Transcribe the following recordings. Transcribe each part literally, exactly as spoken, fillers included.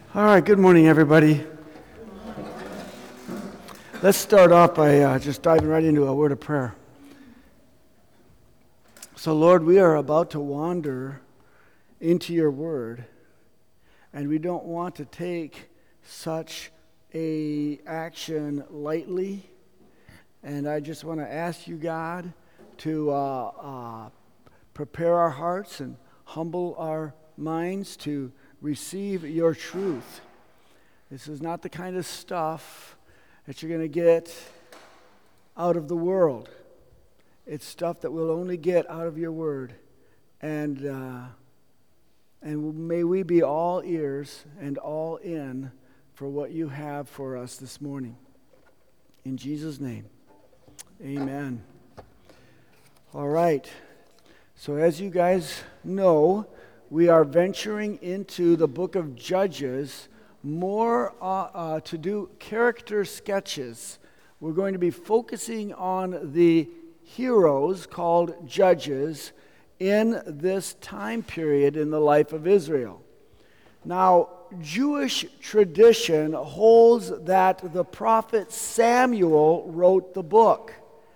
All right, good morning, everybody. Let's start off by uh, just diving right into a word of prayer. So, Lord, we are about to wander into your word, and we don't want to take such a action lightly. And I just want to ask you, God, to uh, uh, prepare our hearts and humble our minds to receive your truth. This is not the kind of stuff that you're going to get out of the world. It's stuff that we'll only get out of your word. And uh, and may we be all ears and all in for what you have for us this morning. In Jesus' name, amen. All right. So as you guys know, we are venturing into the book of Judges, more uh, uh, to do character sketches. We're going to be focusing on the heroes called Judges in this time period in the life of Israel. Now, Jewish tradition holds that the prophet Samuel wrote the book.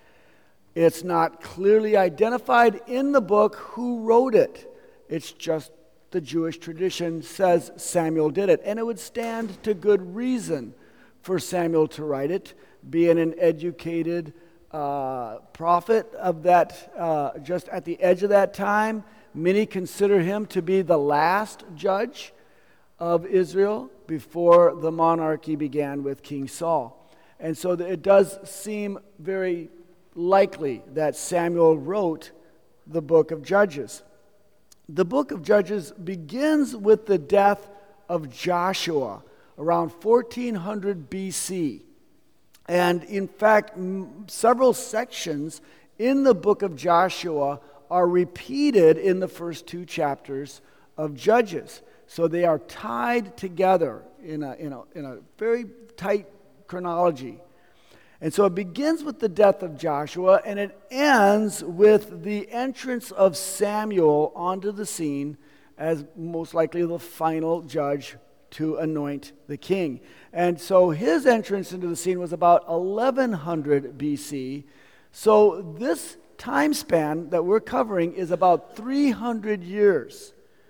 It's not clearly identified in the book who wrote it. It's just the Jewish tradition says Samuel did it. And it would stand to good reason for Samuel to write it, being an educated uh, prophet of that, uh, just at the edge of that time. Many consider him to be the last judge of Israel before the monarchy began with King Saul. And so it does seem very likely that Samuel wrote the book of Judges. The book of Judges begins with the death of Joshua around fourteen hundred B C. And in fact, m- several sections in the book of Joshua are repeated in the first two chapters of Judges. So they are tied together in a, in a, in a very tight chronology. And so it begins with the death of Joshua, and it ends with the entrance of Samuel onto the scene as most likely the final judge to anoint the king. And so his entrance into the scene was about eleven hundred B C. So this time span that we're covering is about three hundred years.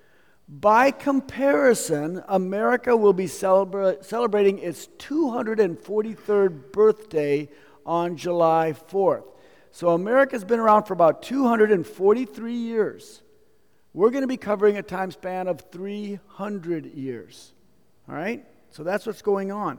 By comparison, America will be celebra- celebrating its two hundred forty-third birthday on July fourth. So America's been around for about two hundred forty-three years. We're going to be covering a time span of three hundred years. All right? So that's what's going on.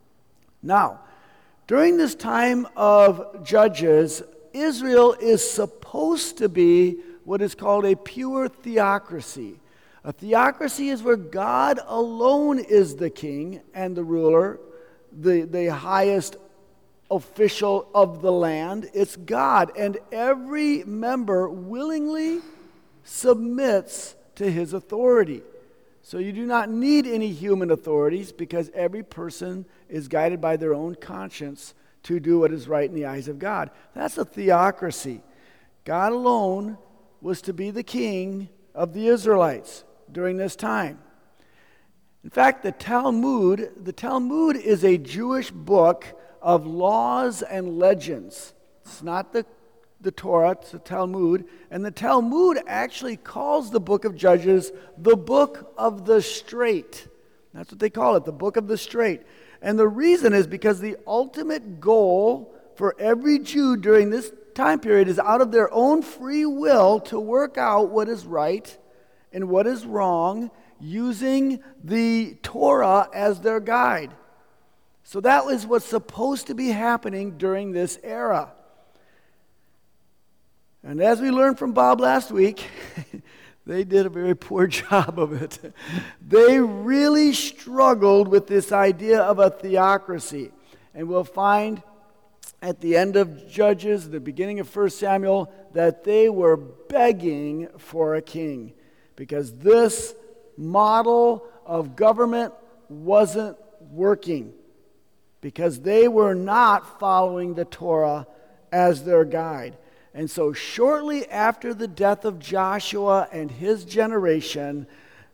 Now, during this time of Judges, Israel is supposed to be what is called a pure theocracy. A theocracy is where God alone is the king and the ruler, the, the highest official of the land. It's God, and every member willingly submits to his authority. So you do not need any human authorities because every person is guided by their own conscience to do what is right in the eyes of God. That's a theocracy. God alone was to be the king of the Israelites during this time. In fact, the Talmud, the Talmud is a Jewish book of laws and legends. It's not the, the Torah, it's the Talmud. And the Talmud actually calls the book of Judges the book of the straight. That's what they call it, the book of the straight. And the reason is because the ultimate goal for every Jew during this time period is out of their own free will to work out what is right and what is wrong, using the Torah as their guide. So that was what's supposed to be happening during this era. And as we learned from Bob last week, they did a very poor job of it. They really struggled with this idea of a theocracy. And we'll find at the end of Judges, the beginning of First Samuel, that they were begging for a king, because this model of government wasn't working, because they were not following the Torah as their guide. And so shortly after the death of Joshua and his generation,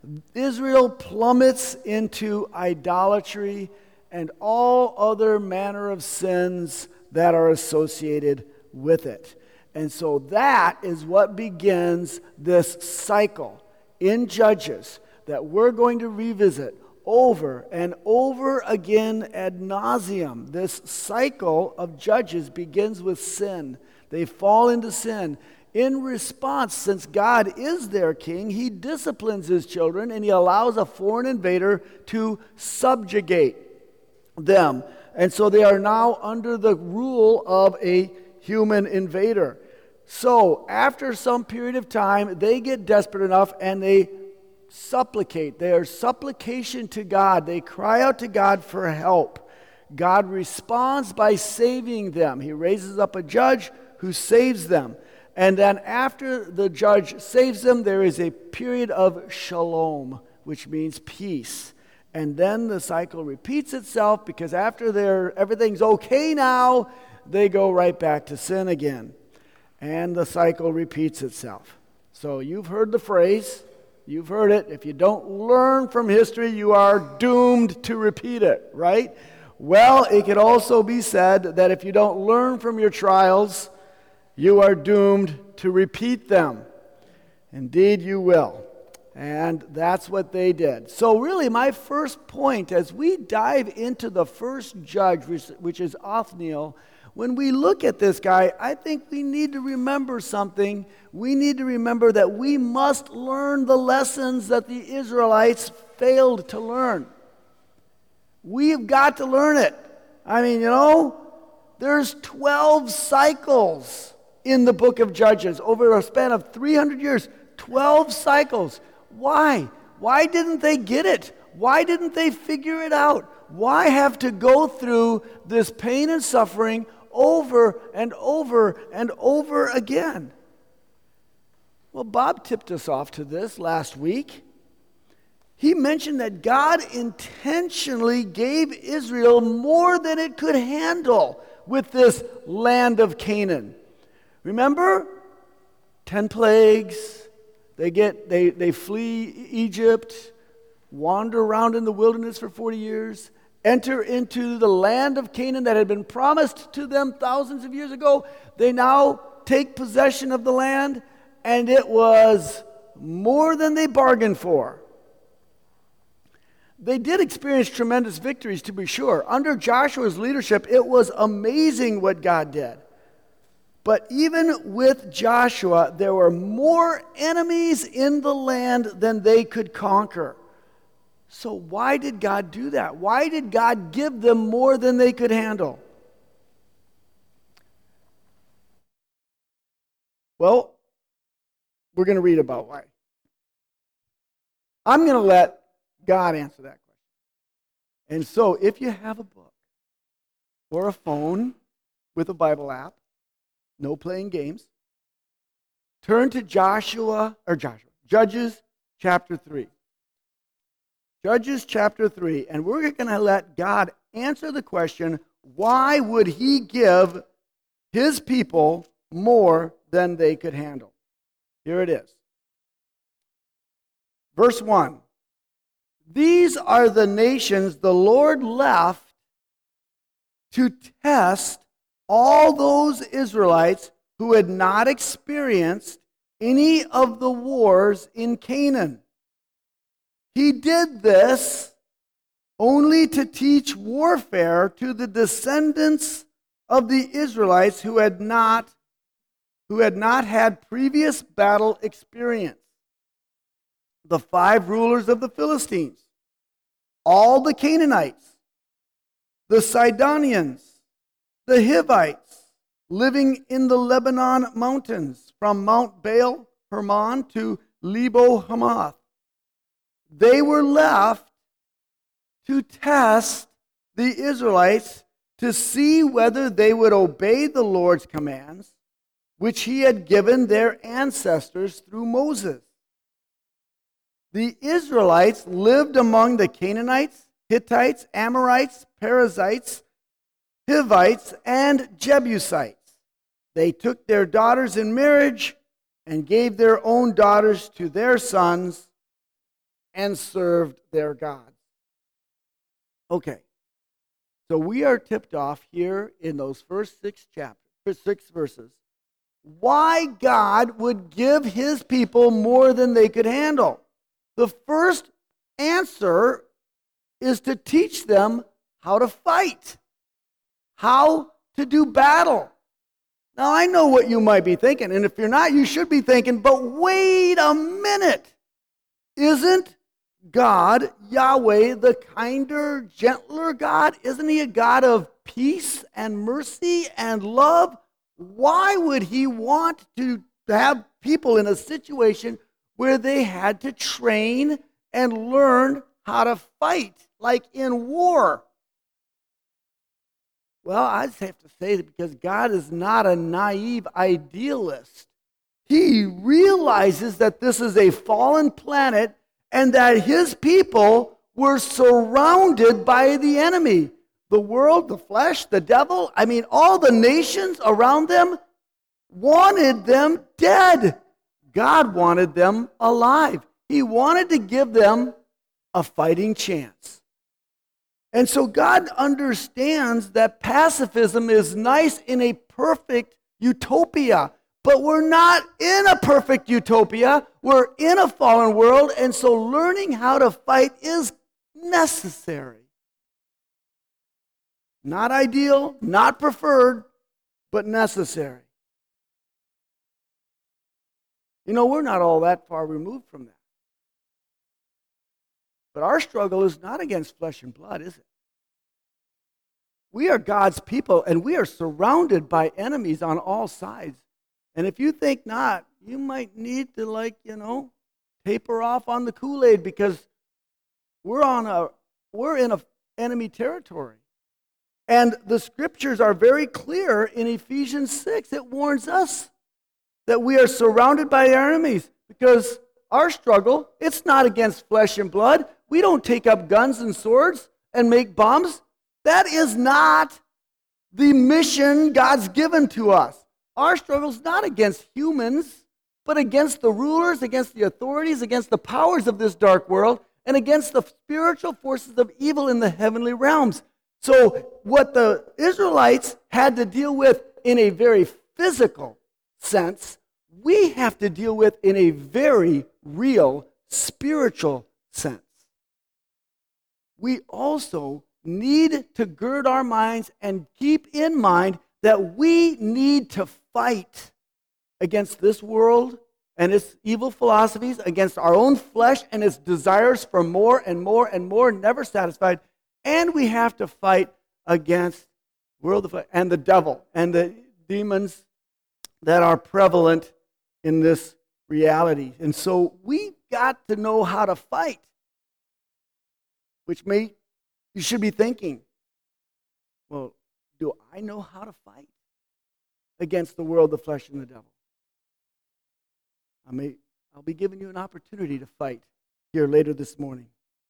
Israel plummets into idolatry and all other manner of sins that are associated with it. And so that is what begins this cycle in Judges that we're going to revisit over and over again ad nauseum. This cycle of Judges begins with sin. They fall into sin. In response, since God is their king, he disciplines his children and he allows a foreign invader to subjugate them. And so they are now under the rule of a human invader. So after some period of time, they get desperate enough and they supplicate. Their supplication to God. They cry out to God for help. God responds by saving them. He raises up a judge who saves them. And then after the judge saves them, there is a period of shalom, which means peace. And then the cycle repeats itself because after they're, everything's okay now, they go right back to sin again. And the cycle repeats itself. So you've heard the phrase, you've heard it. If you don't learn from history, you are doomed to repeat it, right? Well, it could also be said that if you don't learn from your trials, you are doomed to repeat them. Indeed, you will. And that's what they did. So really, my first point, as we dive into the first judge, which, which is Othniel, when we look at this guy, I think we need to remember something. We need to remember that we must learn the lessons that the Israelites failed to learn. We've got to learn it. I mean, you know, there's twelve cycles in the book of Judges over a span of three hundred years. twelve cycles. Why? Why didn't they get it? Why didn't they figure it out? Why have to go through this pain and suffering over and over and over again? Well, Bob tipped us off to this last week. He mentioned that God intentionally gave Israel more than it could handle with this land of Canaan. Remember? Ten plagues. They get they, they flee Egypt, wander around in the wilderness for forty years, enter into the land of Canaan that had been promised to them thousands of years ago. They now take possession of the land, and it was more than they bargained for. They did experience tremendous victories, to be sure. Under Joshua's leadership, it was amazing what God did. But even with Joshua, there were more enemies in the land than they could conquer. So why did God do that? Why did God give them more than they could handle? Well, we're going to read about why. I'm going to let God answer that question. And so if you have a book or a phone with a Bible app, no playing games, turn to Joshua, or Joshua, Judges chapter three. Judges chapter three, and we're going to let God answer the question, why would he give his people more than they could handle? Here it is. Verse one. These are the nations the Lord left to test all those Israelites who had not experienced any of the wars in Canaan. He did this only to teach warfare to the descendants of the Israelites who had not, who had not had previous battle experience. The five rulers of the Philistines, all the Canaanites, the Sidonians, the Hivites living in the Lebanon mountains, from Mount Baal Hermon to Lebo Hamath. They were left to test the Israelites to see whether they would obey the Lord's commands, which he had given their ancestors through Moses. The Israelites lived among the Canaanites, Hittites, Amorites, Perizzites, Hivites, and Jebusites. They took their daughters in marriage and gave their own daughters to their sons, and served their gods. Okay, so we are tipped off here in those first six chapters, six verses, why God would give his people more than they could handle. The first answer is to teach them how to fight, how to do battle. Now, I know what you might be thinking, and if you're not, you should be thinking, but wait a minute. Isn't God, Yahweh, the kinder, gentler God? Isn't he a God of peace and mercy and love? Why would he want to have people in a situation where they had to train and learn how to fight, like in war? Well, I just have to say that because God is not a naive idealist. He realizes that this is a fallen planet and that his people were surrounded by the enemy. The world, the flesh, the devil, I mean, all the nations around them wanted them dead. God wanted them alive. He wanted to give them a fighting chance. And so God understands that pacifism is nice in a perfect utopia. But we're not in a perfect utopia. We're in a fallen world, and so learning how to fight is necessary. Not ideal, not preferred, but necessary. You know, we're not all that far removed from that. But our struggle is not against flesh and blood, is it? We are God's people, and we are surrounded by enemies on all sides. And if you think not, you might need to, like, you know, taper off on the Kool-Aid because we're on a we're in a enemy territory. And the scriptures are very clear in Ephesians six. It warns us that we are surrounded by our enemies because our struggle, it's not against flesh and blood. We don't take up guns and swords and make bombs. That is not the mission God's given to us. Our struggle is not against humans, but against the rulers, against the authorities, against the powers of this dark world, and against the spiritual forces of evil in the heavenly realms. So what the Israelites had to deal with in a very physical sense, we have to deal with in a very real spiritual sense. We also need to gird our minds and keep in mind that we need to fight against this world and its evil philosophies, against our own flesh and its desires for more and more and more, never satisfied. And we have to fight against world of flesh and the devil and the demons that are prevalent in this reality. And so we got to know how to fight, which may you should be thinking, well, do I know how to fight against the world, the flesh, and the devil? I may, I'll be giving you an opportunity to fight here later this morning.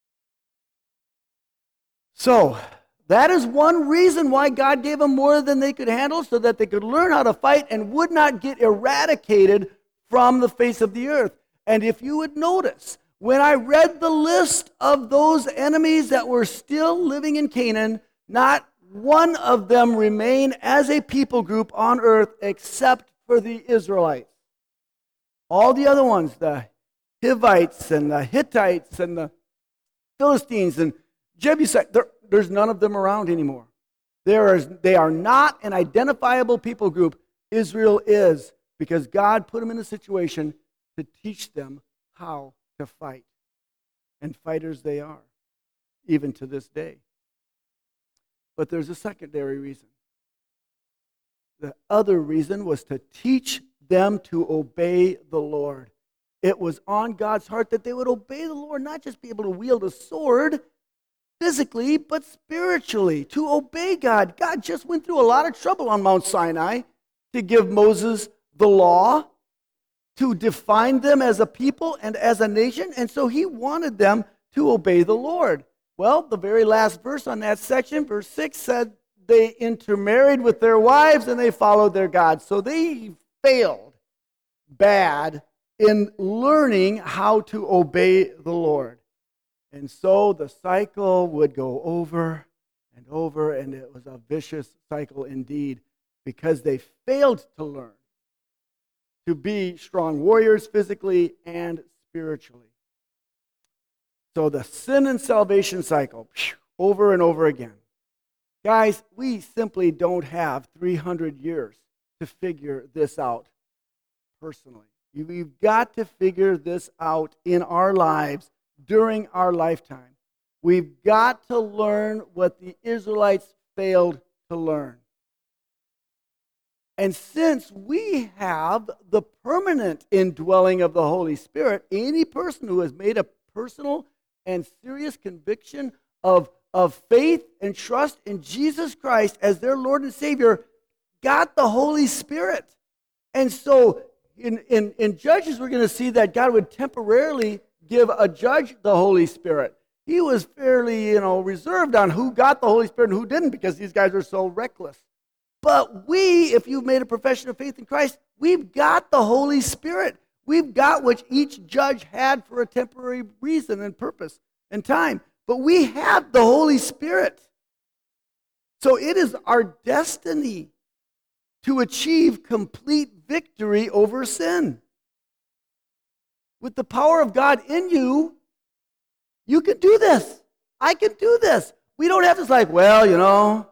So, that is one reason why God gave them more than they could handle, so that they could learn how to fight and would not get eradicated from the face of the earth. And if you would notice, when I read the list of those enemies that were still living in Canaan, not one of them remained as a people group on earth except for the Israelites. All the other ones, the Hivites and the Hittites and the Philistines and Jebusites, there, there's none of them around anymore. There is, they are not an identifiable people group. Israel is, because God put them in a situation to teach them how to fight. And fighters they are, even to this day. But there's a secondary reason. The other reason was to teach them to obey the Lord. It was on God's heart that they would obey the Lord, not just be able to wield a sword physically, but spiritually, to obey God. God just went through a lot of trouble on Mount Sinai to give Moses the law, to define them as a people and as a nation, and so he wanted them to obey the Lord. Well, the very last verse on that section, verse six, said they intermarried with their wives and they followed their gods. So they failed bad in learning how to obey the Lord. And so the cycle would go over and over, and it was a vicious cycle indeed, because they failed to learn to be strong warriors physically and spiritually. So the sin and salvation cycle, over and over again. Guys, we simply don't have three hundred years to figure this out personally. We've got to figure this out in our lives during our lifetime. We've got to learn what the Israelites failed to learn. And since we have the permanent indwelling of the Holy Spirit, any person who has made a personal and serious conviction of, of faith and trust in Jesus Christ as their Lord and Savior got the Holy Spirit. And so in, in, in Judges, we're going to see that God would temporarily give a judge the Holy Spirit. He was fairly, you know, reserved on who got the Holy Spirit and who didn't, because these guys were so reckless. But we, if you've made a profession of faith in Christ, we've got the Holy Spirit. We've got what each judge had for a temporary reason and purpose and time. But we have the Holy Spirit. So it is our destiny to achieve complete victory over sin. With the power of God in you, you can do this. I can do this. We don't have to like, well, you know,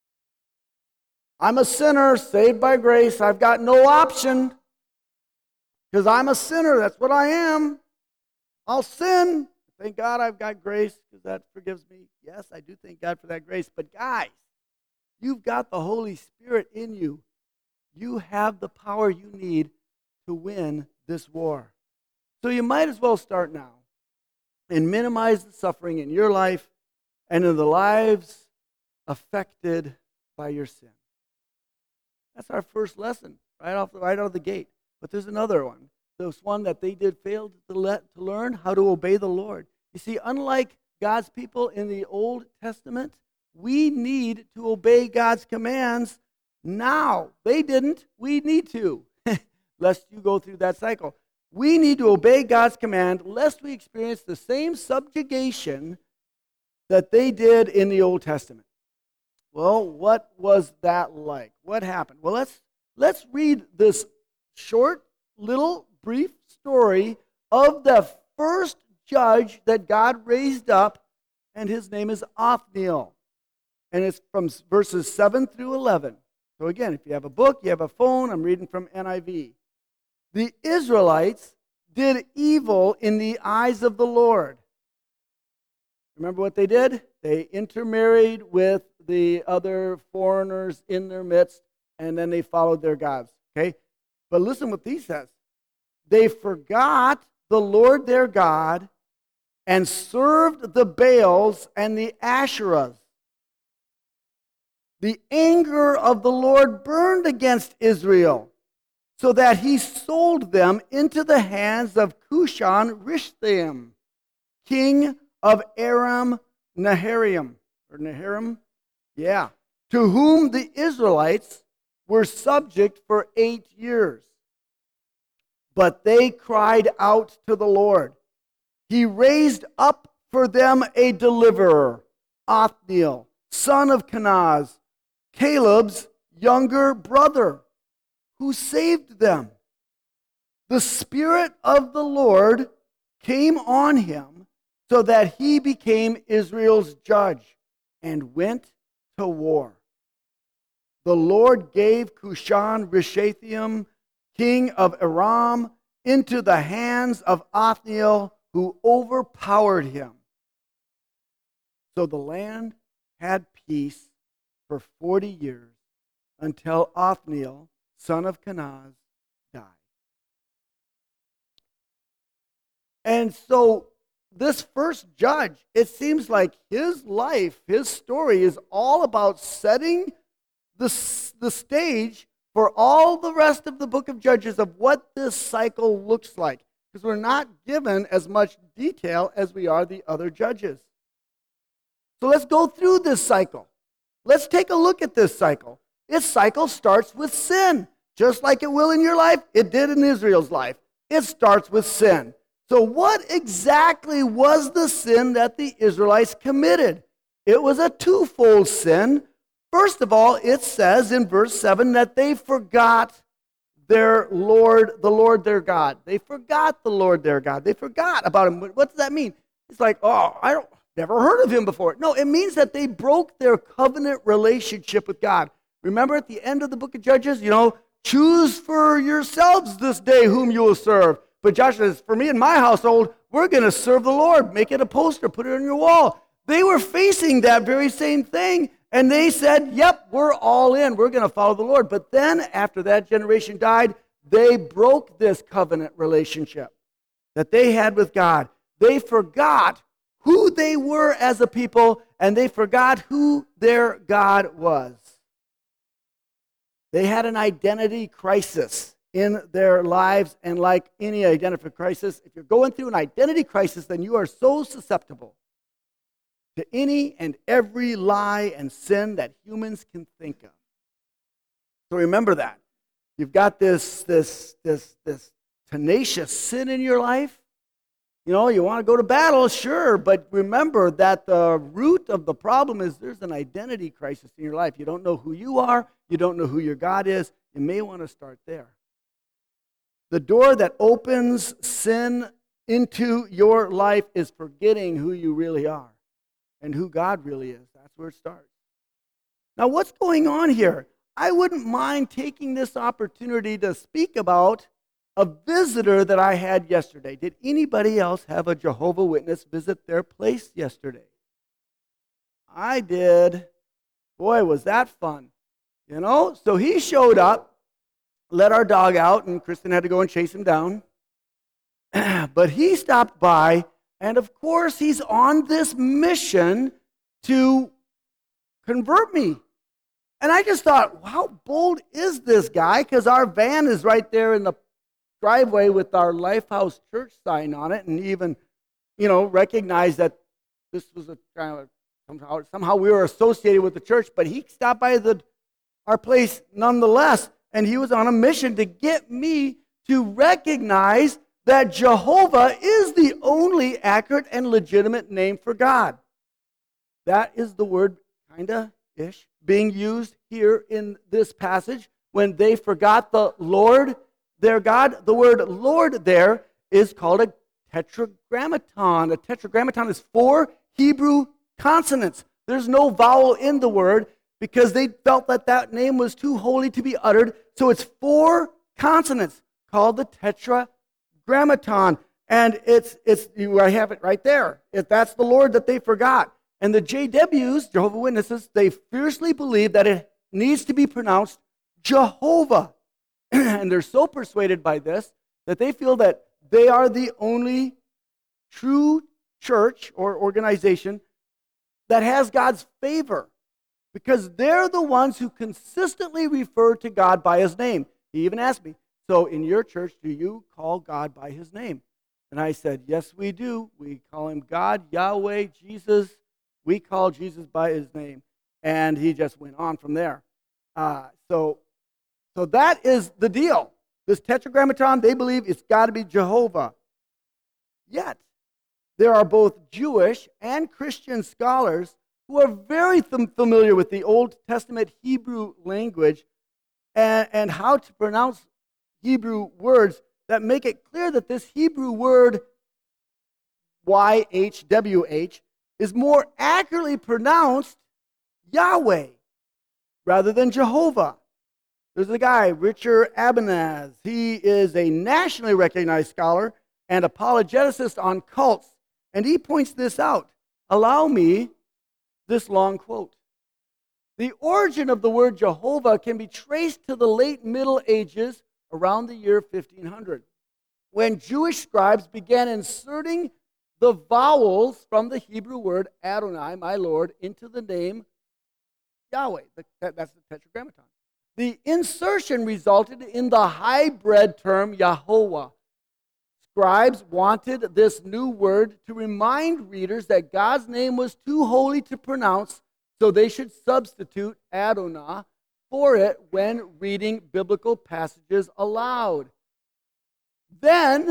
I'm a sinner saved by grace. I've got no option because I'm a sinner. That's what I am. I'll sin. Thank God I've got grace because that forgives me. Yes, I do thank God for that grace. But guys, you've got the Holy Spirit in you. You have the power you need to win this war. So you might as well start now and minimize the suffering in your life and in the lives affected by your sin. That's our first lesson, right off, right out of the gate. But there's another one. There's one that they did fail to let to learn how to obey the Lord. You see, unlike God's people in the Old Testament, we need to obey God's commands now. They didn't. We need to, lest you go through that cycle. We need to obey God's command lest we experience the same subjugation that they did in the Old Testament. Well, what was that like? What happened? Well, let's let's read this short, little, brief story of the first judge that God raised up, and his name is Othniel. And it's from verses seven through eleven. So again, if you have a book, you have a phone, I'm reading from N I V. The Israelites did evil in the eyes of the Lord. Remember what they did? They intermarried with the other foreigners in their midst, and then they followed their gods. Okay? But listen what he says. They forgot the Lord their God and served the Baals and the Asherahs. The anger of the Lord burned against Israel, so that he sold them into the hands of Cushan-Rishathaim, king of Aram Naharaim, or Naharaim, yeah, to whom the Israelites were subject for eight years. But they cried out to the Lord. He raised up for them a deliverer, Othniel, son of Kenaz, Caleb's younger brother, who saved them. The Spirit of the Lord came on him so that he became Israel's judge and went to war. The Lord gave Cushan-Rishathaim, king of Aram, into the hands of Othniel, who overpowered him. So the land had peace for forty years until Othniel, son of Kenaz, died. And so this first judge, it seems like his life, his story is all about setting the, the stage for all the rest of the book of Judges of what this cycle looks like. Because we're not given as much detail as we are the other judges. So let's go through this cycle. Let's take a look at this cycle. This cycle starts with sin. Just like it will in your life, it did in Israel's life. It starts with sin. So what exactly was the sin that the Israelites committed? It was a twofold sin. First of all, it says in verse seven that they forgot their Lord, the Lord their God. They forgot the Lord their God. They forgot about him. What does that mean? It's like, oh, I don't never heard of him before. No, it means that they broke their covenant relationship with God. Remember at the end of the book of Judges, you know, choose for yourselves this day whom you will serve. But Joshua says, for me and my household, we're going to serve the Lord. Make it a poster, put it on your wall. They were facing that very same thing, and they said, yep, we're all in. We're going to follow the Lord. But then, after that generation died, they broke this covenant relationship that they had with God. They forgot who they were as a people, and they forgot who their God was. They had an identity crisis in their lives, and like any identity crisis, if you're going through an identity crisis, then you are so susceptible to any and every lie and sin that humans can think of. So remember that. You've got this, this, this, this tenacious sin in your life. You know, you want to go to battle, sure, but remember that the root of the problem is there's an identity crisis in your life. You don't know who you are. You don't know who your God is. You may want to start there. The door that opens sin into your life is forgetting who you really are and who God really is. That's where it starts. Now, what's going on here? I wouldn't mind taking this opportunity to speak about a visitor that I had yesterday. Did anybody else have a Jehovah's Witness visit their place yesterday? I did. Boy, was that fun. You know, so he showed up, let our dog out, and Kristen had to go and chase him down. But he stopped by, and of course, he's on this mission to convert me. And I just thought, how bold is this guy? Because our van is right there in the driveway with our Lifehouse Church sign on it, and even, you know, recognized that this was a kind of somehow somehow we were associated with the church. But he stopped by the our place nonetheless, and he was on a mission to get me to recognize that Jehovah is the only accurate and legitimate name for God. That is the word kinda ish being used here in this passage when they forgot the Lord their God. The word Lord there is called a tetragrammaton. A tetragrammaton is four Hebrew consonants. There's no vowel in the word because they felt that that name was too holy to be uttered. So it's four consonants called the tetragrammaton. And it's, it's I have it right there. If that's the Lord that they forgot. And the J Ws, Jehovah's Witnesses, they fiercely believe that it needs to be pronounced Jehovah. And they're so persuaded by this that they feel that they are the only true church or organization that has God's favor because they're the ones who consistently refer to God by his name. He even asked me, so in your church, do you call God by his name? And I said, yes, we do. We call him God, Yahweh, Jesus. We call Jesus by his name. And he just went on from there. Uh, so... So that is the deal. This tetragrammaton, they believe it's got to be Jehovah. Yet, there are both Jewish and Christian scholars who are very th- familiar with the Old Testament Hebrew language and, and how to pronounce Hebrew words that make it clear that this Hebrew word Y H W H is more accurately pronounced Yahweh rather than Jehovah. There's a guy, Richard Abanaz. He is a nationally recognized scholar and apologeticist on cults, and he points this out. Allow me this long quote. The origin of the word Jehovah can be traced to the late Middle Ages around the year fifteen hundred, when Jewish scribes began inserting the vowels from the Hebrew word Adonai, my Lord, into the name Yahweh. That's the tetragrammaton. The insertion resulted in the hybrid term Yahovah. Scribes wanted this new word to remind readers that God's name was too holy to pronounce, so they should substitute Adonai for it when reading biblical passages aloud. Then,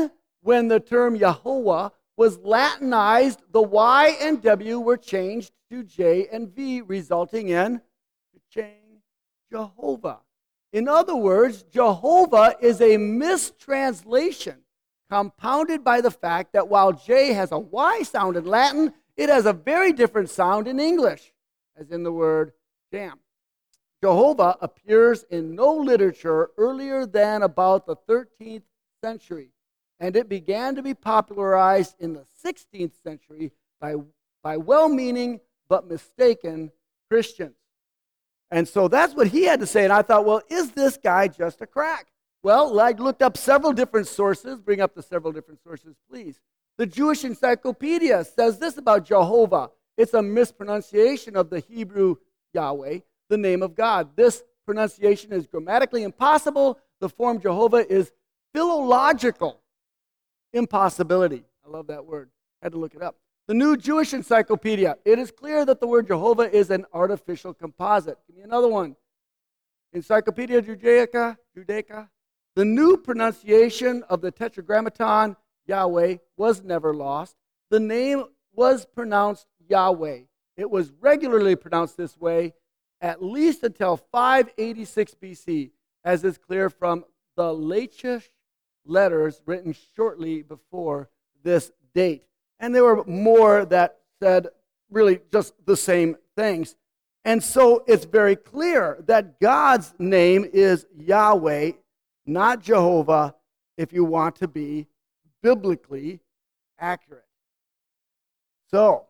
when the term Yahweh was Latinized, the Y and W were changed to J and V, resulting in Chang Jehovah. In other words, Jehovah is a mistranslation compounded by the fact that while J has a Y sound in Latin, it has a very different sound in English, as in the word jam. Jehovah appears in no literature earlier than about the thirteenth century, and it began to be popularized in the sixteenth century by, by well-meaning but mistaken Christians. And so that's what he had to say, and I thought, well, is this guy just a crack? Well, I looked up several different sources. Bring up the several different sources, please. The Jewish Encyclopedia says this about Jehovah. It's a mispronunciation of the Hebrew Yahweh, the name of God. This pronunciation is grammatically impossible. The form Jehovah is philological impossibility. I love that word. Had to look it up. The New Jewish Encyclopedia. It is clear that the word Jehovah is an artificial composite. Give me another one. Encyclopedia Judaica. Judaica. The new pronunciation of the Tetragrammaton Yahweh was never lost. The name was pronounced Yahweh. It was regularly pronounced this way at least until five eighty-six B C, as is clear from the Lachish letters written shortly before this date. And there were more that said really just the same things. And so it's very clear that God's name is Yahweh, not Jehovah, if you want to be biblically accurate. So,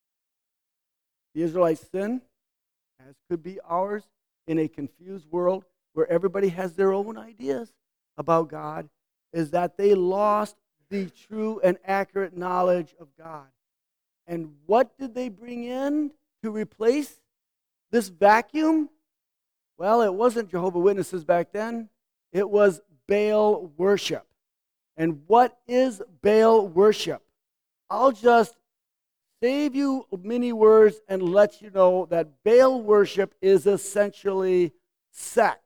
the Israelites' sin, as could be ours, in a confused world where everybody has their own ideas about God, is that they lost the true and accurate knowledge of God. And what did they bring in to replace this vacuum? Well, it wasn't Jehovah's Witnesses back then. It was Baal worship. And what is Baal worship? I'll just save you many words and let you know that Baal worship is essentially sex.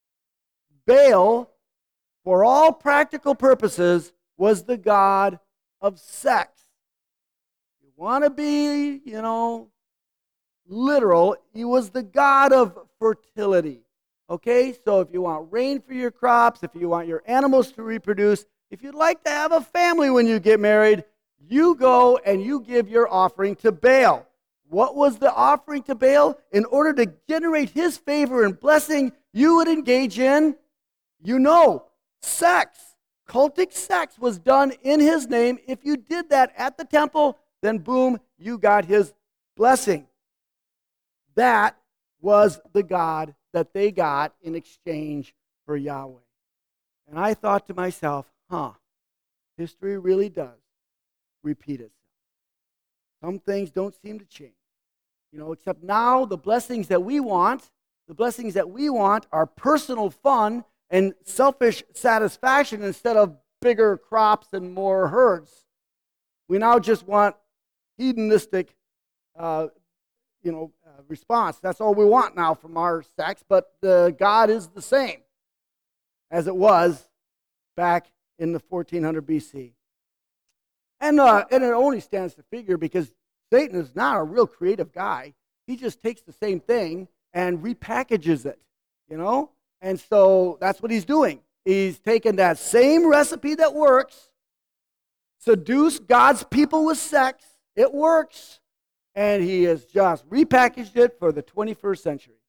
Baal, for all practical purposes, was the god of sex. You want to be, you know, literal, he was the god of fertility. Okay, so if you want rain for your crops, if you want your animals to reproduce, if you'd like to have a family when you get married, you go and you give your offering to Baal. What was the offering to Baal? In order to generate his favor and blessing, you would engage in, you know, sex. Cultic sex was done in his name. If you did that at the temple, then boom, you got his blessing. That was the God that they got in exchange for Yahweh. And I thought to myself, huh, history really does repeat itself. Some things don't seem to change. You know, except now the blessings that we want, the blessings that we want are personal fun and selfish satisfaction instead of bigger crops and more herds. We now just want hedonistic, uh, you know, uh, response. That's all we want now from our sex, but the God is the same as it was back in the fourteen hundred B C. And, uh, and it only stands to figure because Satan is not a real creative guy. He just takes the same thing and repackages it, you know? And so that's what he's doing. He's taken that same recipe that works, seduce God's people with sex, it works, and he has just repackaged it for the twenty-first century.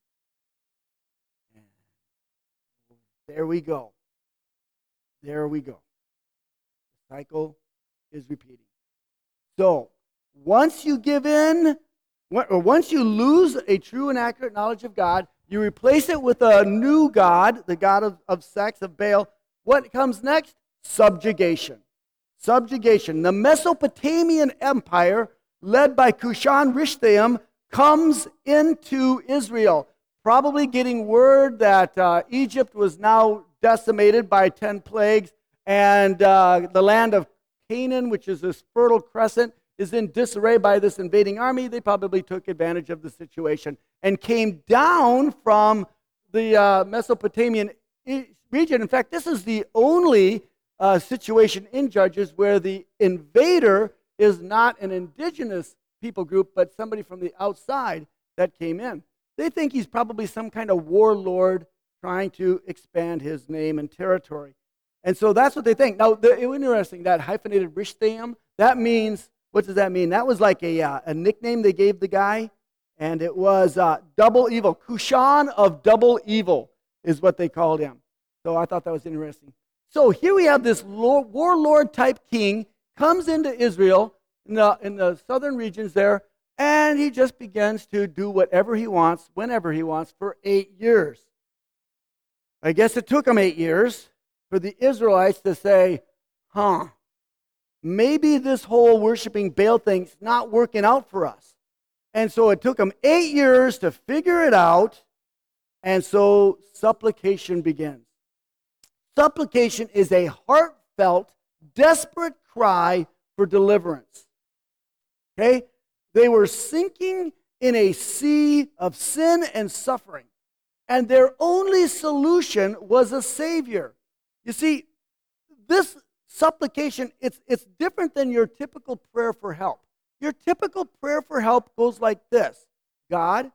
There we go. There we go. The cycle is repeating. So, once you give in, or once you lose a true and accurate knowledge of God, you replace it with a new God, the God of, of sex, of Baal. What comes next? Subjugation. Subjugation. The Mesopotamian Empire, led by Kushan Rishathaim, comes into Israel, probably getting word that uh, Egypt was now decimated by ten plagues, and uh, the land of Canaan, which is this fertile crescent, is in disarray by this invading army. They probably took advantage of the situation and came down from the uh, Mesopotamian region. In fact, this is the only uh, situation in Judges where the invader is not an indigenous people group, but somebody from the outside that came in. They think he's probably some kind of warlord trying to expand his name and territory. And so that's what they think. Now, the, it was interesting, that hyphenated Rishtheim, that means, what does that mean? That was like a, uh, a nickname they gave the guy, and it was uh, double evil. Cushan of double evil is what they called him. So I thought that was interesting. So here we have this lord, warlord-type king, comes into Israel in the, in the southern regions there, and he just begins to do whatever he wants, whenever he wants, for eight years. I guess it took him eight years for the Israelites to say, huh, maybe this whole worshiping Baal thing's not working out for us. And so it took them eight years to figure it out, and so supplication begins. Supplication is a heartfelt, desperate cry for deliverance. Okay? They were sinking in a sea of sin and suffering, and their only solution was a Savior. You see, this supplication, it's, it's different than your typical prayer for help. Your typical prayer for help goes like this: God,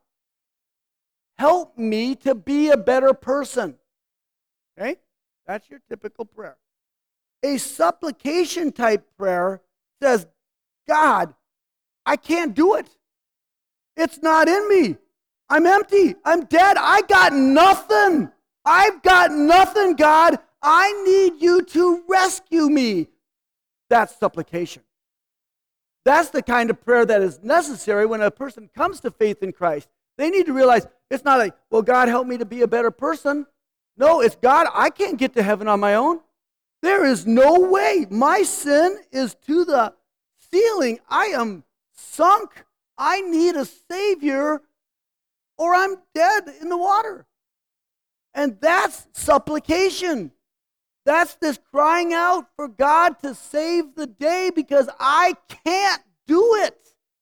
help me to be a better person. Okay? That's your typical prayer. A supplication type prayer says, God, I can't do it. It's not in me. I'm empty. I'm dead. I got nothing. I've got nothing, God. I need you to rescue me. That's supplication. That's the kind of prayer that is necessary when a person comes to faith in Christ. They need to realize it's not like, well, God, help me to be a better person. No, it's, God, I can't get to heaven on my own. There is no way. My sin is to the ceiling. I am sunk. I need a Savior, or I'm dead in the water. And that's supplication. That's this crying out for God to save the day because I can't do it.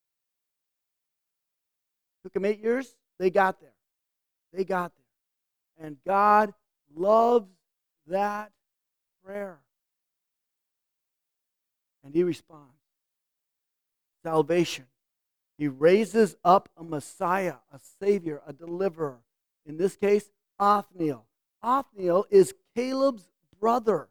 Took them eight years. They got there. They got there. And God loves that prayer. And he responds. Salvation. He raises up a Messiah, a Savior, a deliverer. In this case, Othniel. Othniel is Caleb's brother.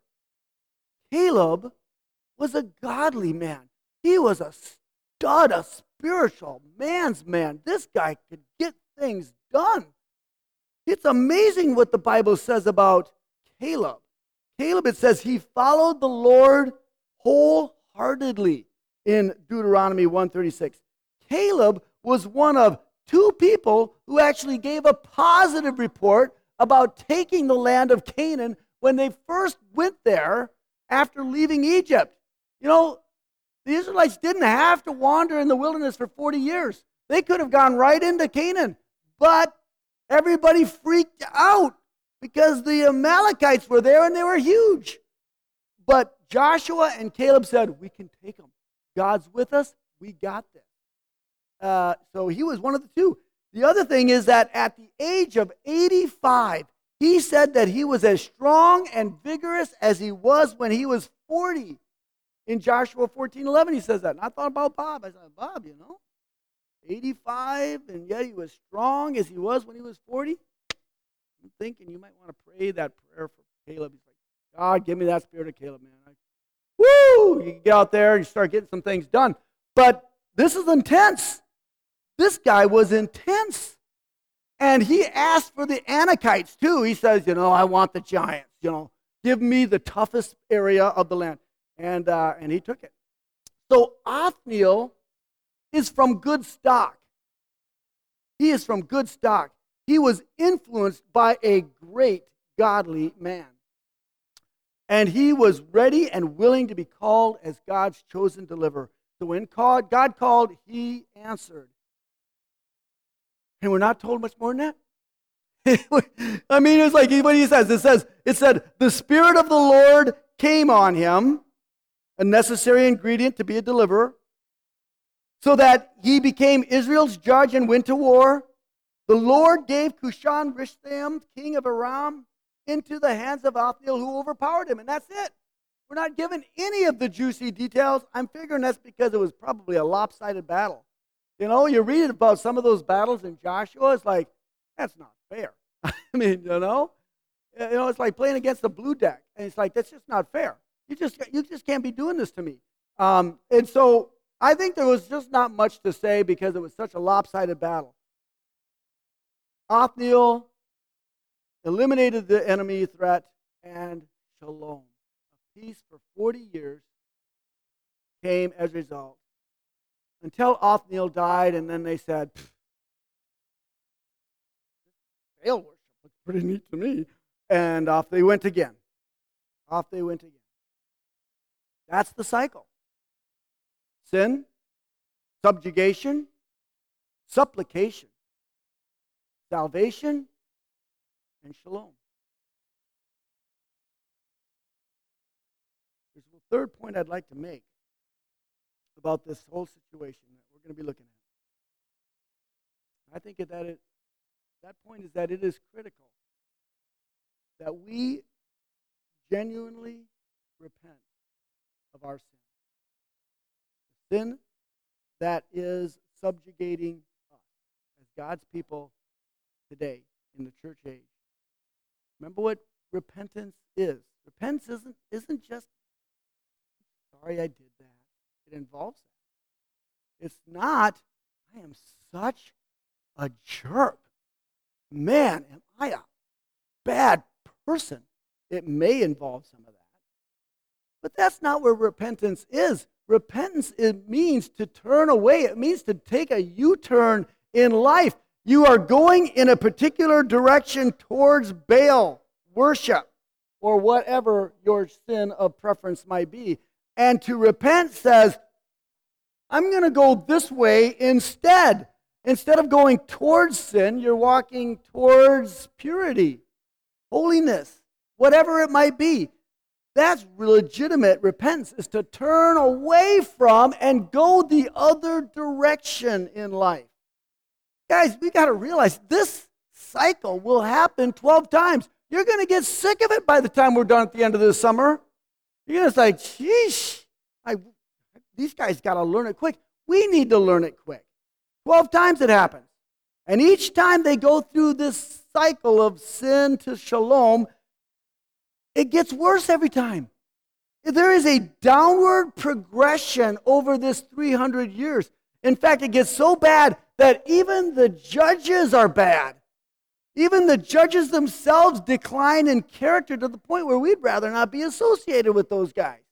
Caleb was a godly man. He was a stud, a spiritual man's man. This guy could get things done. It's amazing what the Bible says about Caleb. Caleb, it says he followed the Lord wholeheartedly in Deuteronomy one thirty-six. Caleb was one of two people who actually gave a positive report about taking the land of Canaan when they first went there after leaving Egypt. You know, the Israelites didn't have to wander in the wilderness for forty years. They could have gone right into Canaan, but everybody freaked out because the Amalekites were there and they were huge. But Joshua and Caleb said, we can take them. God's with us. We got this. Uh, so he was one of the two. The other thing is that at the age of eighty-five, he said that he was as strong and vigorous as he was when he was forty. In Joshua fourteen eleven, he says that. And I thought about Bob. I said, Bob, you know, eighty-five, and yet he was strong as he was when he was forty. I'm thinking you might want to pray that prayer for Caleb. He's like, God, give me that spirit of Caleb, man. I, woo! You get out there and you start getting some things done. But this is intense. This guy was intense. And he asked for the Anakites too. He says, you know, I want the giants. You know, give me the toughest area of the land. And, uh, and he took it. So Othniel is from good stock. He is from good stock. He was influenced by a great godly man. And he was ready and willing to be called as God's chosen deliverer. So when God called, he answered. And we're not told much more than that. I mean, it's like what he says. It says, it said, the Spirit of the Lord came on him, a necessary ingredient to be a deliverer, so that he became Israel's judge and went to war. The Lord gave Cushan Rishathaim, king of Aram, into the hands of Othniel, who overpowered him. And that's it. We're not given any of the juicy details. I'm figuring that's because it was probably a lopsided battle. You know, you read about some of those battles in Joshua, it's like, that's not fair. I mean, you know, you know, it's like playing against the blue deck, and it's like, that's just not fair. You just, you just can't be doing this to me. Um, and so I think there was just not much to say because it was such a lopsided battle. Othniel eliminated the enemy threat, and shalom, a peace for forty years, came as a result. Until Othniel died, and then they said, Baal worship looks pretty neat to me. And off they went again. Off they went again. That's the cycle. Sin, subjugation, supplication, salvation, and shalom. There's a third point I'd like to make about this whole situation that we're going to be looking at. I think that it, that point is that it is critical that we genuinely repent of our sin. The sin that is subjugating us as God's people today in the church age. Remember what repentance is. Repentance isn't, isn't just, sorry I did that. It involves that. It's not, I am such a jerk. Man, am I a bad person. It may involve some of that. But that's not where repentance is. Repentance, it means to turn away. It means to take a U-turn in life. You are going in a particular direction towards Baal worship or whatever your sin of preference might be. And to repent says, I'm going to go this way instead. Instead of going towards sin, you're walking towards purity, holiness, whatever it might be. That's legitimate repentance, is to turn away from and go the other direction in life. Guys, we got to realize this cycle will happen twelve times. You're going to get sick of it by the time we're done at the end of this summer. You're going to say, sheesh, I, these guys got to learn it quick. We need to learn it quick. twelve times it happens. And each time they go through this cycle of sin to shalom, it gets worse every time. There is a downward progression over this three hundred years. In fact, it gets so bad that even the judges are bad. Even the judges themselves decline in character to the point where we'd rather not be associated with those guys.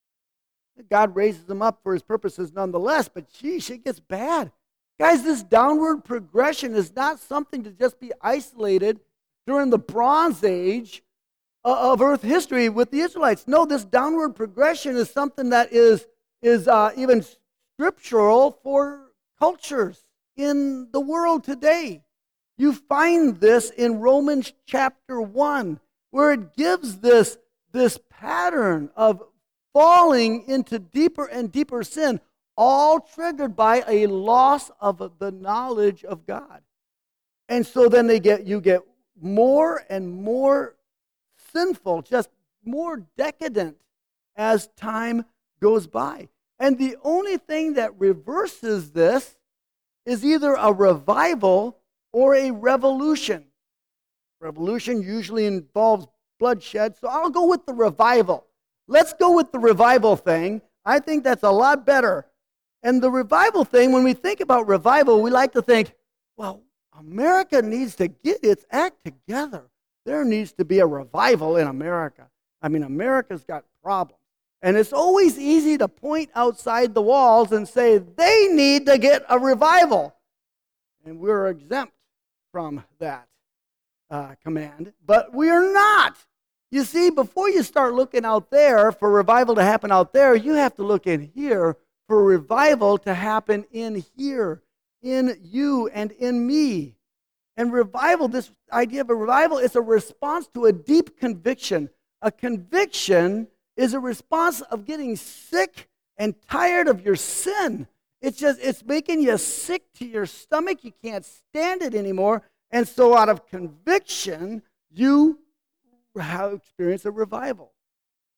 God raises them up for his purposes nonetheless, but sheesh, it gets bad. Guys, this downward progression is not something to just be isolated during the Bronze Age of earth history with the Israelites. No, this downward progression is something that is, is uh, even scriptural for cultures in the world today. You find this in Romans chapter one, where it gives this, this pattern of falling into deeper and deeper sin, all triggered by a loss of the knowledge of God. And so then they get you get more and more sinful, just more decadent as time goes by. And the only thing that reverses this is either a revival or a revolution. Revolution usually involves bloodshed, so I'll go with the revival. Let's go with the revival thing. I think that's a lot better. And the revival thing, when we think about revival, we like to think, well, America needs to get its act together. There needs to be a revival in America. I mean, America's got problems. And it's always easy to point outside the walls and say, they need to get a revival. And we're exempt from that uh, command. But we're not. You see, before you start looking out there for revival to happen out there, you have to look in here for revival to happen in here, in you and in me. And revival, this idea of a revival, is a response to a deep conviction. A conviction is a response of getting sick and tired of your sin. It's just, it's making you sick to your stomach. You can't stand it anymore. And so out of conviction, you have experienced a revival.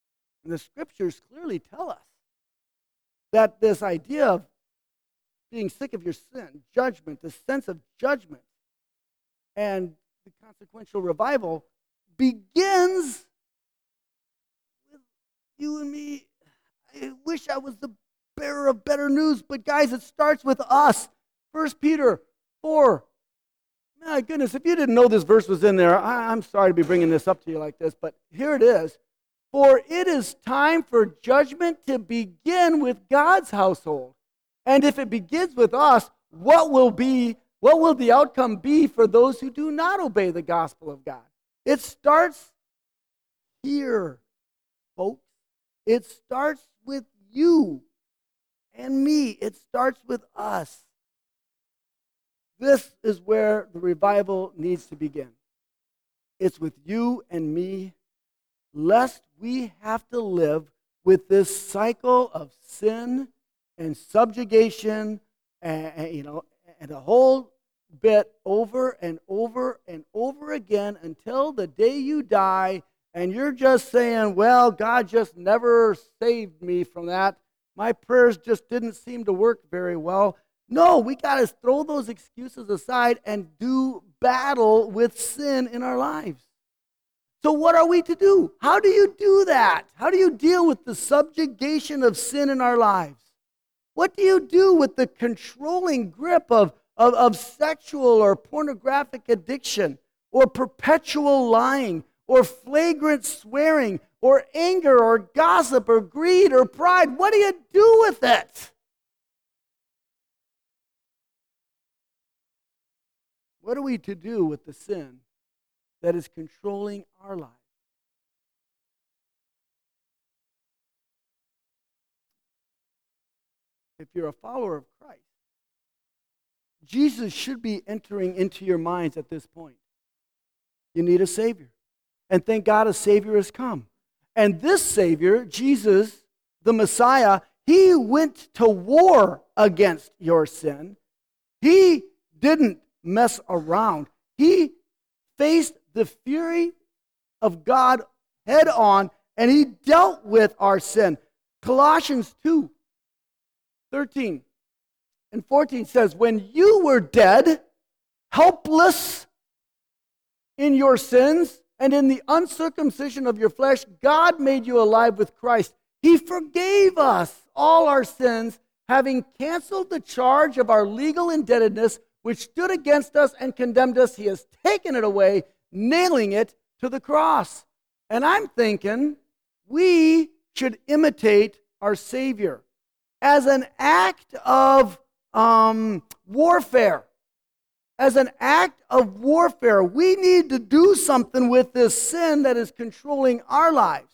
And the scriptures clearly tell us that this idea of being sick of your sin, judgment, the sense of judgment, and the consequential revival begins with you and me. I wish I was the bearer of better news, but guys, it starts with us. First Peter four. My goodness, if you didn't know this verse was in there, I, I'm sorry to be bringing this up to you like this, but here it is. For it is time for judgment to begin with God's household. And if it begins with us, what will be, what will the outcome be for those who do not obey the gospel of God? It starts here, folks. It starts with you and me. It starts with us. This is where the revival needs to begin. It's with you and me, lest we have to live with this cycle of sin and subjugation and, and you know and a whole bit over and over and over again until the day you die and you're just saying, well, God just never saved me from that. My prayers just didn't seem to work very well. No, we got to throw those excuses aside and do battle with sin in our lives. So what are we to do? How do you do that? How do you deal with the subjugation of sin in our lives? What do you do with the controlling grip of, of, of sexual or pornographic addiction, or perpetual lying, or flagrant swearing, or anger, or gossip, or greed, or pride? What do you do with it? What are we to do with the sin that is controlling our lives? If you're a follower of Christ, Jesus should be entering into your minds at this point. You need a Savior. And thank God a Savior has come. And this Savior, Jesus, the Messiah, he went to war against your sin. He didn't mess around. He faced the fury of God head on, and he dealt with our sin. Colossians two, thirteen and fourteen says, when you were dead, helpless in your sins and in the uncircumcision of your flesh, God made you alive with Christ. He forgave us all our sins, having canceled the charge of our legal indebtedness, which stood against us and condemned us. He has taken it away, nailing it to the cross. And I'm thinking we should imitate our Savior as an act of um, warfare. As an act of warfare, we need to do something with this sin that is controlling our lives.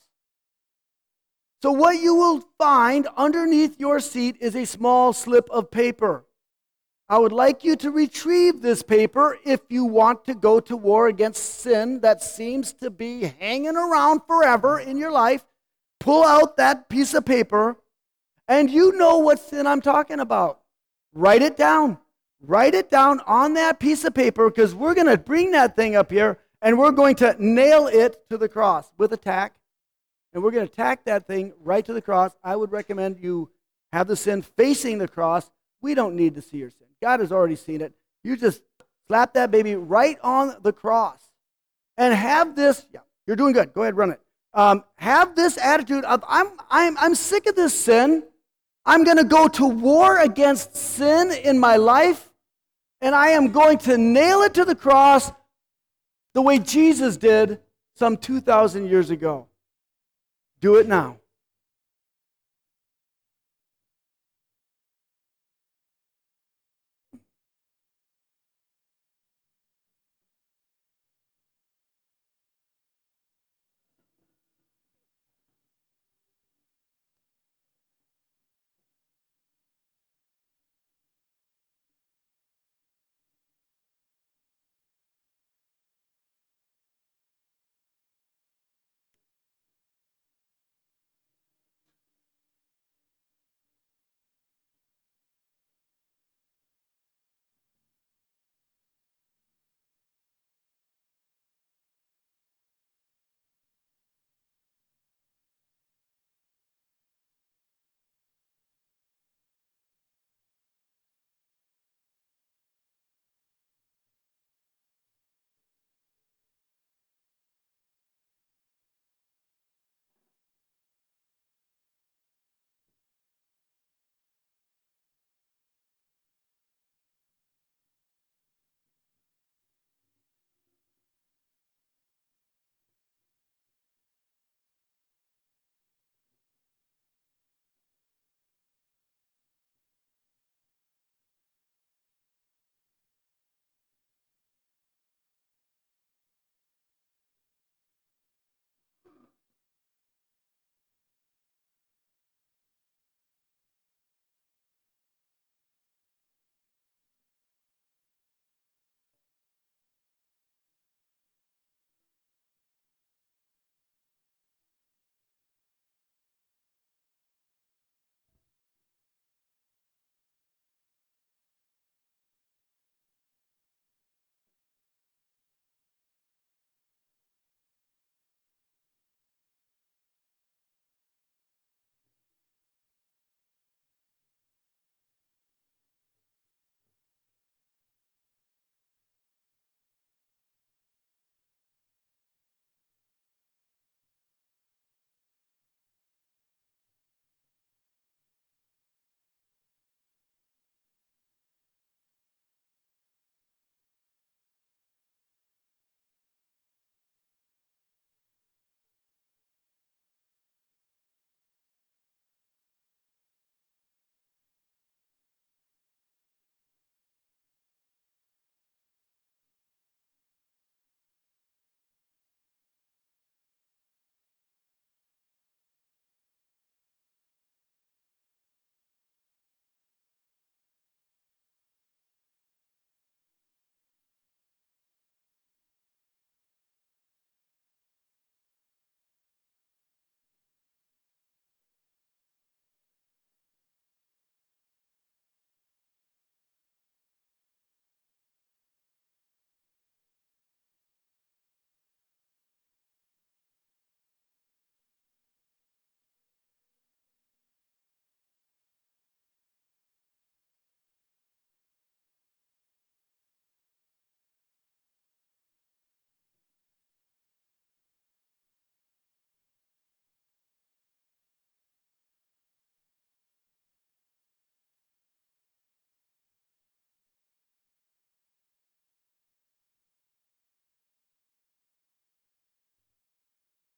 So what you will find underneath your seat is a small slip of paper. I would like you to retrieve this paper if you want to go to war against sin that seems to be hanging around forever in your life. Pull out that piece of paper, and you know what sin I'm talking about. Write it down. Write it down on that piece of paper, because we're going to bring that thing up here, and we're going to nail it to the cross with a tack. And we're going to tack that thing right to the cross. I would recommend you have the sin facing the cross. We don't need to see your sin. God has already seen it. You just slap that baby right on the cross. And have this, yeah, you're doing good. Go ahead, run it. Um, have this attitude of, I'm, I'm, I'm sick of this sin. I'm going to go to war against sin in my life, and I am going to nail it to the cross the way Jesus did some two thousand years ago. Do it now.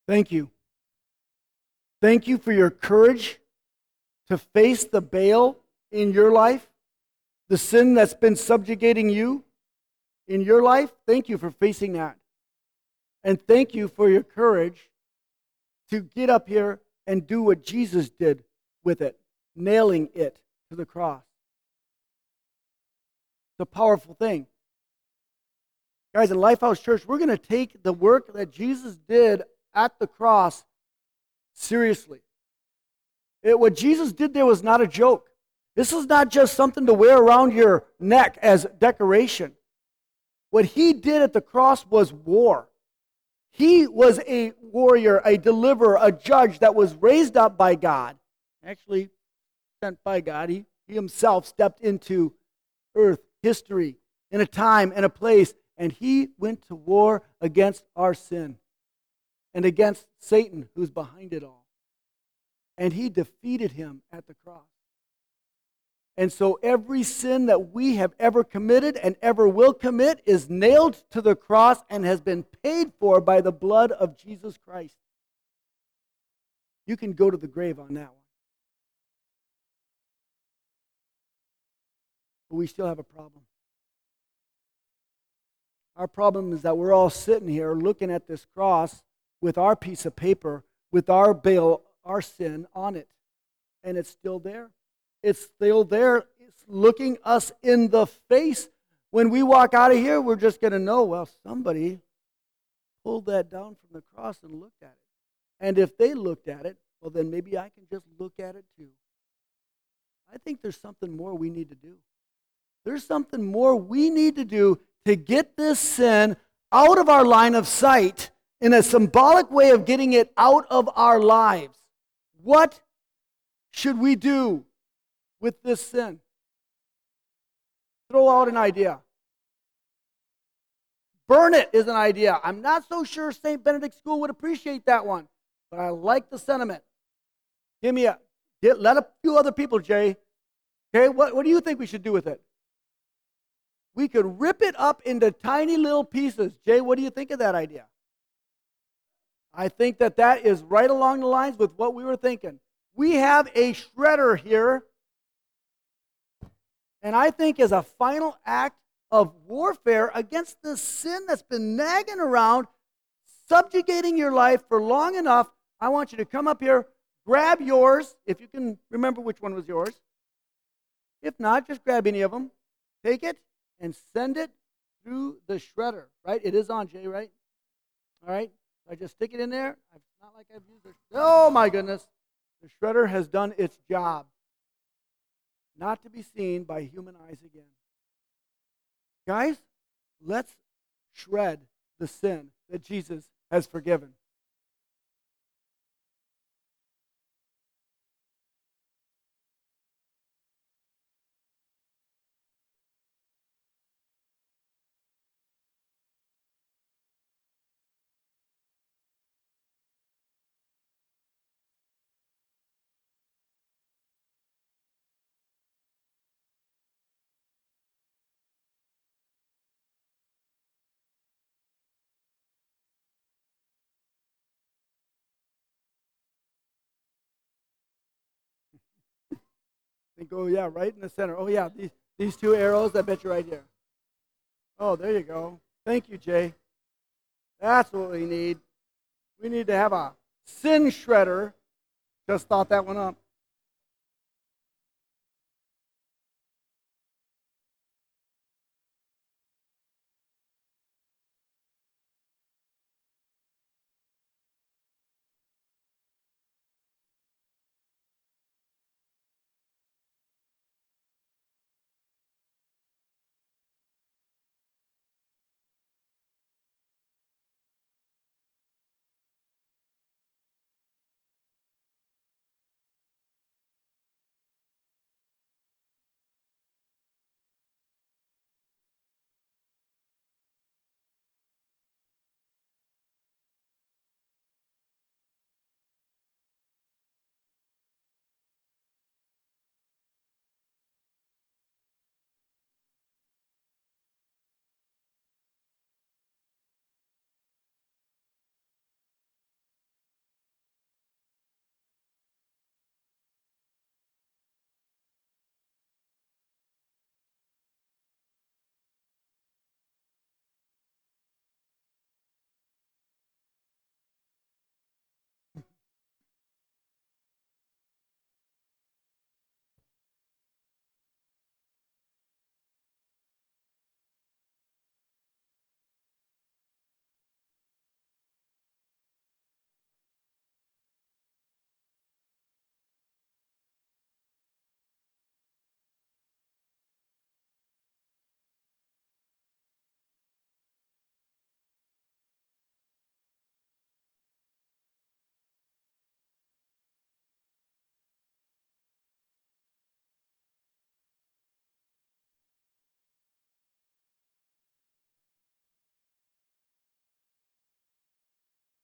Thank you. Thank you for your courage to face the Baal in your life, the sin that's been subjugating you in your life. Thank you for facing that. And thank you for your courage to get up here and do what Jesus did with it, nailing it to the cross. It's a powerful thing. Guys, in Lifehouse Church, we're going to take the work that Jesus did at the cross seriously. It, what Jesus did there was not a joke. This is not just something to wear around your neck as decoration. What he did at the cross was war. He was a warrior, a deliverer, a judge that was raised up by God. Actually, sent by God. He, he himself stepped into earth, history, in a time and a place, and he went to war against our sin and against Satan, who's behind it all. And he defeated him at the cross. And so every sin that we have ever committed and ever will commit is nailed to the cross and has been paid for by the blood of Jesus Christ. You can go to the grave on that one. But we still have a problem. Our problem is that we're all sitting here looking at this cross with our piece of paper, with our Baal, our sin on it. And it's still there. It's still there. It's looking us in the face. When we walk out of here, we're just going to know, well, somebody pulled that down from the cross and looked at it. And if they looked at it, well, then maybe I can just look at it too. I think there's something more we need to do. There's something more we need to do to get this sin out of our line of sight in a symbolic way of getting it out of our lives. What should we do with this sin? Throw out an idea. Burn it is an idea. I'm not so sure Saint Benedict School would appreciate that one, but I like the sentiment. Give me a, get, let a few other people, Jay. Okay, what, what do you think we should do with it? We could rip it up into tiny little pieces. Jay, what do you think of that idea? I think that that is right along the lines with what we were thinking. We have a shredder here, and I think as a final act of warfare against the sin that's been nagging around, subjugating your life for long enough, I want you to come up here, grab yours, if you can remember which one was yours. If not, just grab any of them, take it, and send it through the shredder, right? It is on, Jay, right? All right? I just stick it in there. It's not like I've used it. Oh, my goodness. The shredder has done its job. Not to be seen by human eyes again. Guys, let's shred the sin that Jesus has forgiven. Think, oh, yeah, right in the center. Oh, yeah, these, these two arrows, I bet you're right here. Oh, there you go. Thank you, Jay. That's what we need. We need to have a sin shredder. Just thought that one up.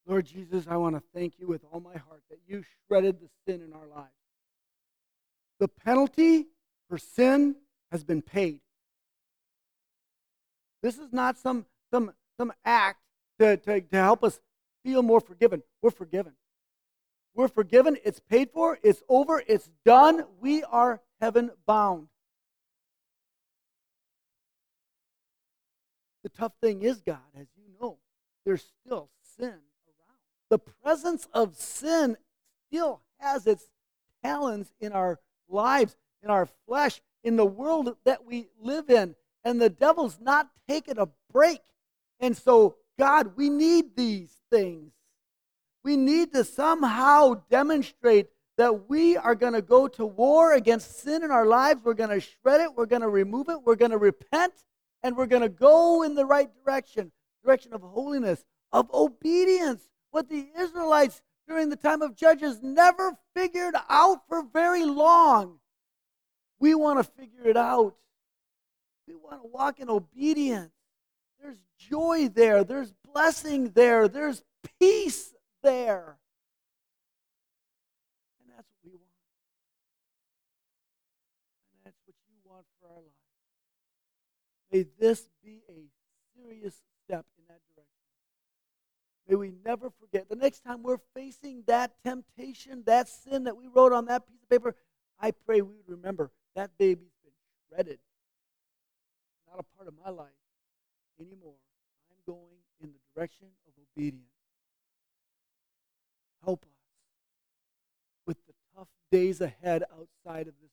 Lord Jesus, I want to thank you with all my heart that you shredded the sin in our lives. The penalty for sin has been paid. This is not some, some, some act to, to, to help us feel more forgiven. We're forgiven. We're forgiven. It's paid for. It's over. It's done. We are heaven bound. The tough thing is, God, as you know, there's still sin around. The presence of sin still has its talons in our lives, in our flesh, in the world that we live in. And the devil's not taking a break. And so, God, we need these things. We need to somehow demonstrate that we are going to go to war against sin in our lives. We're going to shred it. We're going to remove it. We're going to repent. And we're going to go in the right direction, direction of holiness, of obedience. What the Israelites during the time of Judges never figured out for very long. We want to figure it out. We want to walk in obedience. There's joy there. There's blessing there. There's peace there. And that's what we want. And that's what you want for our lives. May this be a serious step in that direction. May we never forget. The next time we're facing that temptation, that sin that we wrote on that piece of paper, I pray we would remember that baby's been shredded. Not a part of my life anymore. I'm going in the direction of obedience. Help us with the tough days ahead outside of this